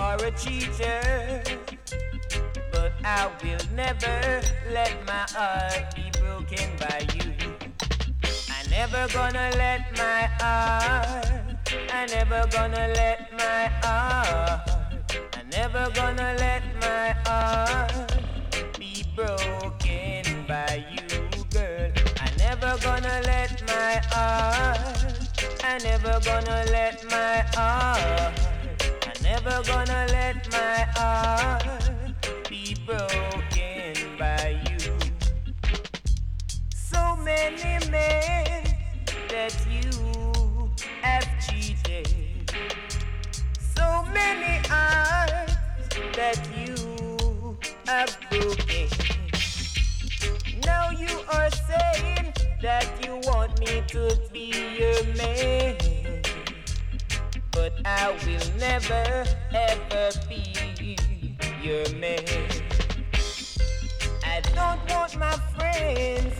are a cheater, but I will never let my heart be broken by you. I never gonna let my heart, I never gonna let my heart, I never gonna let my heart be broken by you, girl. I never gonna let my heart, I never gonna let my heart, I never gonna let my heart be broken by you. So many men that you have cheated, so many hearts that you have broken. Now you are saying that you want me to be your man, but I will never ever be your man. I don't want my friends